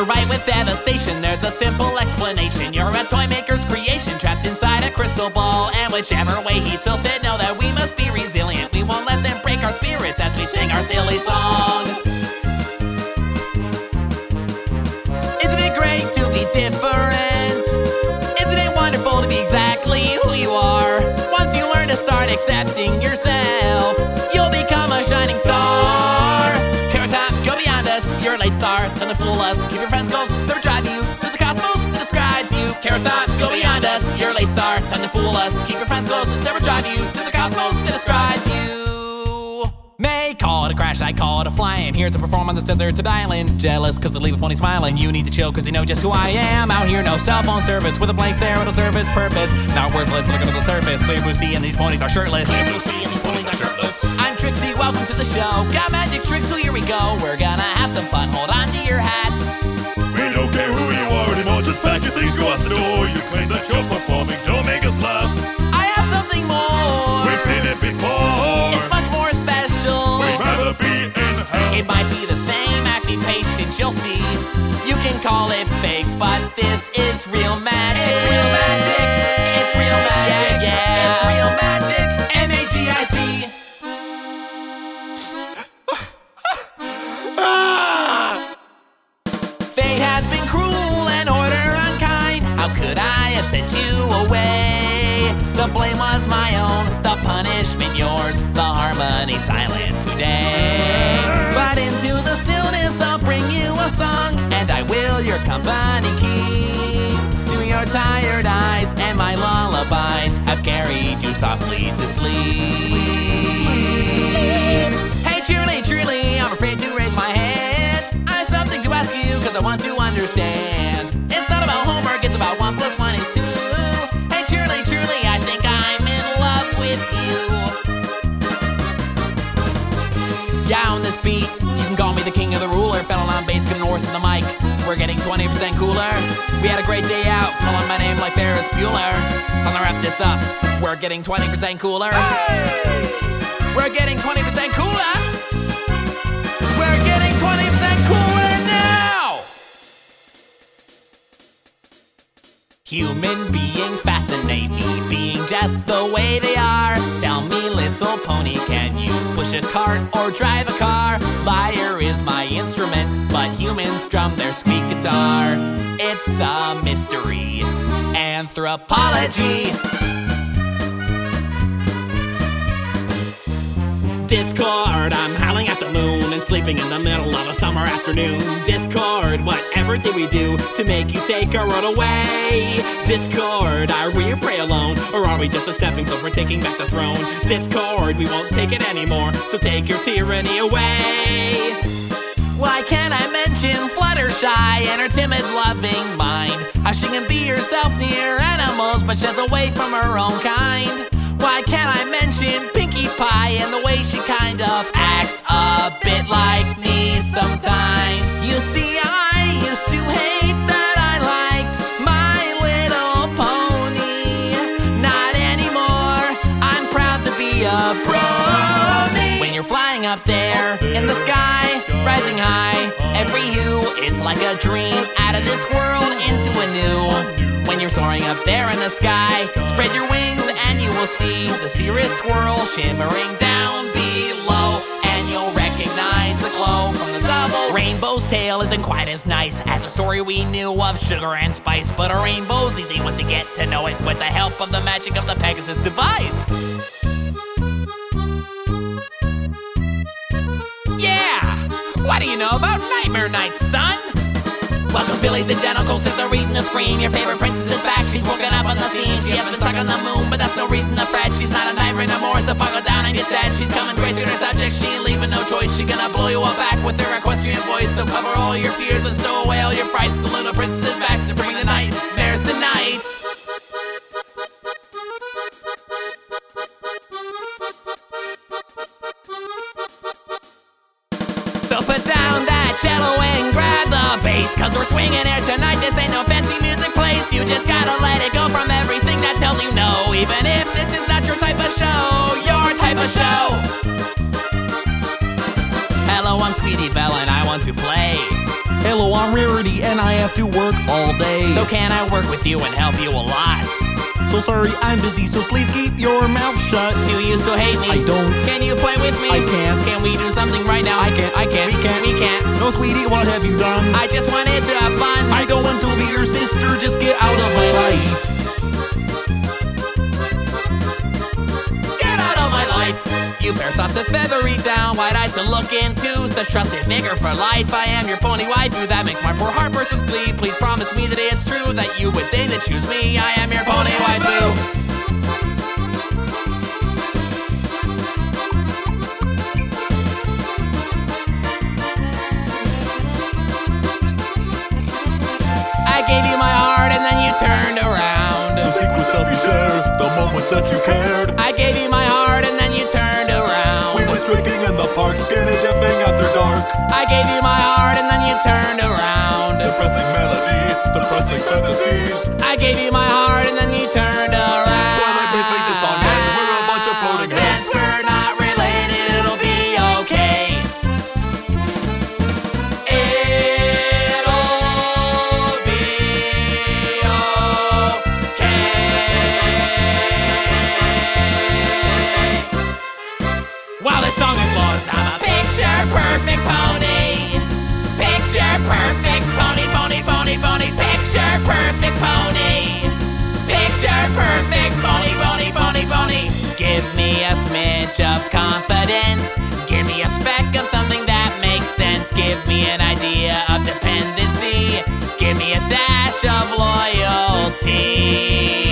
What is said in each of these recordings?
you're right with devastation. There's a simple explanation. You're a toy maker's creation, trapped inside a crystal ball. And whichever way he tilts it, know that we must be resilient. We won't let them break our spirits as we sing our silly song. Isn't it great to be different? Isn't it wonderful to be exactly who you are? Once you learn to start accepting yourself, you'll become a shining star. Carrot Top, go beyond us. You're a late star, time to fool us. Keep your friends' goals, never drive you to the cosmos that describes you. Carrot Top, go beyond us. You're a late star, time to fool us. Keep your friends' goals, never drive you to the cosmos that describes you. May call it a crash, I call it a fly. I'm here to perform on this deserted island. Jealous cause I leave a pony smiling. You need to chill cause you know just who I am. Out here no cell phone service, with a blank stare it'll serve its purpose. Not worthless, look under the surface. Clear blue sea and these ponies are shirtless. Clear blue sea and these ponies are shirtless. I'm Trixie, welcome to the show. Got magic tricks, so here we go. We're gonna have some fun, hold on to your hats. We don't care who you are anymore, just pack your things, go out the door. You claim that you're performing, don't make us laugh. I have something more. We've seen it before. It's much more special. We'd rather be in hell. It might be the same, act be patient, you'll see. You can call it fake, but this is real magic. It's real magic. It's real magic. Yeah. It's real magic. M-A-G-I-C. Fate has been cruel and order unkind. How could I have sent you away? The blame was my own, the punishment yours, the harmony silent today. But into the stillness I'll bring you a song, and I will your company keep. To your tired eyes and my lullabies have carried you softly to sleep. Hey truly, truly, I'm afraid to raise my hand. I have something to ask you cause I want to understand. It's not about homework, it's about 1 + 1 is 2. Hey truly, truly, I think I'm in love with you. Yeah, on this beat, you can call me the king of the ruler. Pedal on bass, getting horse in the mic. We're getting 20% cooler. We had a great day out, calling my name like Ferris Bueller. I'm gonna wrap this up. We're getting 20% cooler. Hey! We're getting 20% cooler. We're getting 20% cooler now. Human beings fascinate me, being just the way they are. Tell me, little pony, can you push a cart or drive a car? Lyre is my instrument, but humans strum their squeak guitar. It's a mystery. Anthropology. Discord, I'm howling at the moon and sleeping in the middle of a summer afternoon. Discord, whatever did we do to make you take our road away? Discord, are we your prey alone, or are we just a stepping stone for taking back the throne? Discord, we won't take it anymore, so take your tyranny away. Why can't I mention Fluttershy and her timid, loving mind? How she can be herself near animals, but sheds away from her own kind. Why can't I mention Pinkie Pie and the way she kind of acts a bit like me sometimes? You see, I used to hate that I liked My Little Pony. Not anymore, I'm proud to be a brony. When you're flying up there in the sky, rising high, every hue, it's like a dream out of this world into a new. When you're soaring up there in the sky, spread your wings and you will see the cirrus swirl shimmering down below. And you'll recognize the glow from the double. Rainbow's tale isn't quite as nice as a story we knew of sugar and spice, but a rainbow's easy once you get to know it with the help of the magic of the Pegasus device. Yeah! What do you know about Nightmare Night, son? Welcome Billy's identical, since a reason to scream. Your favorite princess is back, she's woken up on the scene. She hasn't been stuck on the moon, but that's no reason to fret. She's not a nightmare no more, so buckle down and get sad. She's coming crazy with her subject, she ain't leaving no choice. She gonna blow you all back with her equestrian voice. So cover all your fears and stow away all your frights. The little princess is back to bring the nightmares tonight. So put down that cello and grab the bass, cause we're swinging here tonight, this ain't no fancy music place. You just gotta let it go from everything that tells you no. Even if this is not your type of show, your type of show. Hello, I'm Sweetie Belle and I want to play. Hello, I'm Rarity, and I have to work all day. So can I work with you and help you a lot? So sorry, I'm busy, so please keep your mouth shut. Do you still hate me? I don't. Can you play with me? I can't. Can we do something right now? I can't. We can't. No, sweetie, what have you done? I just wanted to have fun. I don't want to be your sister, just get out of my life. Get out of my life. You pair soft as feathery down, wide eyes to look into, such trusted figure for life. I am your pony waifu, that makes my poor heart burst with glee. Please promise me that it's true, that you would deign to choose me. I am your pony waifu. I gave you my heart and then you turned around. The secret that we shared, the moment that you cared. I gave you my heart and then you turned around. We went drinking in the park, skinny dipping after dark. I gave you my heart and then you turned around. Depressing melodies, suppressing fantasies. I gave you my heart and then you turned around. Twilight, please make this song end. We're a bunch of floating heads. Since we're not related, it'll be okay. It'll be okay. While this song is lost, I'm a picture perfect pony. Picture perfect pony, pony, pony, pony. Picture perfect pony. Picture perfect pony, pony, pony, pony. Give me a smidge of confidence. Give me a speck of something that makes sense. Give me an idea of dependency. Give me a dash of loyalty.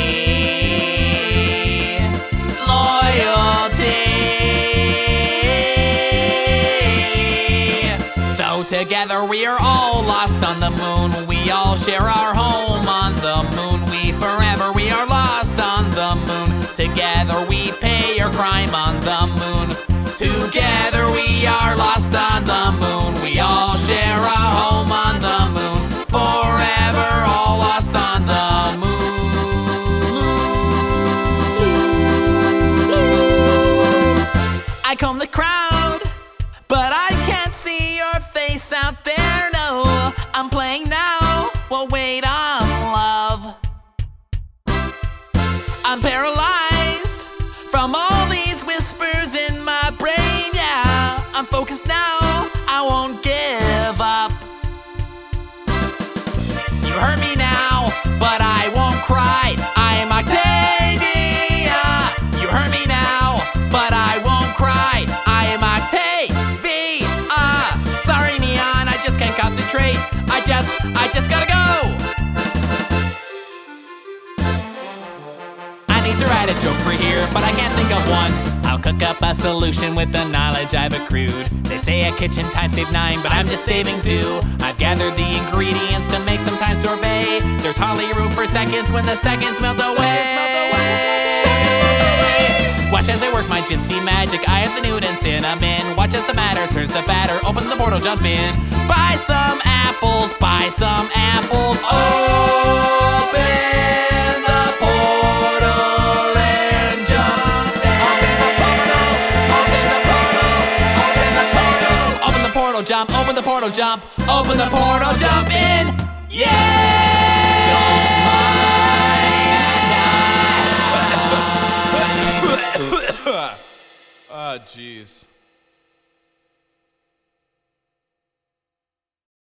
So together we are all lost on the moon. We all share our home on the moon. We are lost on the moon. Together we pay your crime on the moon. Together we are lost on the moon. We all share a home on the moon. Forever all lost on the moon. I comb the crowd, but I can't see your face out there. No, I'm playing now. Well, wait on love. I'm paralyzed from all these whispers in my brain, yeah. I'm focused now, I won't give up. You hurt me now, but I won't cry. I'm Octavia. You hurt me now, but I won't cry. I'm Octavia. Sorry, Neon, I just can't concentrate. I just gotta go. To write a joke for here, but I can't think of one. I'll cook up a solution with the knowledge I've accrued. They say a kitchen time save 9, but I'm just saving 2. I've gathered the ingredients to make some time sorbet. There's hardly room for seconds when the seconds melt away. Watch as I work my Jinsey magic. I have the nude and cinnamon. Watch as the matter turns to batter. Open the portal, jump in. Buy some apples, buy some apples. Open the portal. Jump, open the portal, jump, open the portal, jump in, yeah! Don't mind. Ah, jeez.